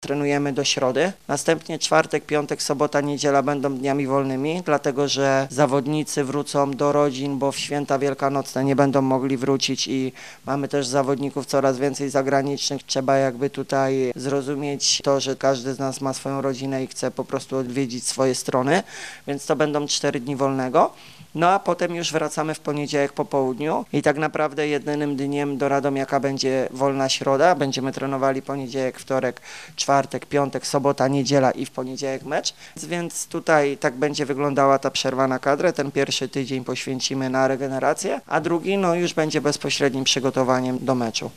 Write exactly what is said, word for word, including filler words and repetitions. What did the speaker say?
Trenujemy do środy. Następnie czwartek, piątek, sobota, niedziela będą dniami wolnymi, dlatego że zawodnicy wrócą do rodzin, bo w święta wielkanocne nie będą mogli wrócić i mamy też zawodników coraz więcej zagranicznych. Trzeba jakby tutaj zrozumieć to, że każdy z nas ma swoją rodzinę i chce po prostu odwiedzić swoje strony, więc to będą cztery dni wolnego. No a potem już wracamy w poniedziałek po południu i tak naprawdę jedynym dniem do Radomiaka będzie wolna środa. Będziemy trenowali poniedziałek, wtorek, czwartek, piątek, sobota, niedziela i w poniedziałek mecz. Więc tutaj tak będzie wyglądała ta przerwa na kadrę. Ten pierwszy tydzień poświęcimy na regenerację, a drugi no już będzie bezpośrednim przygotowaniem do meczu.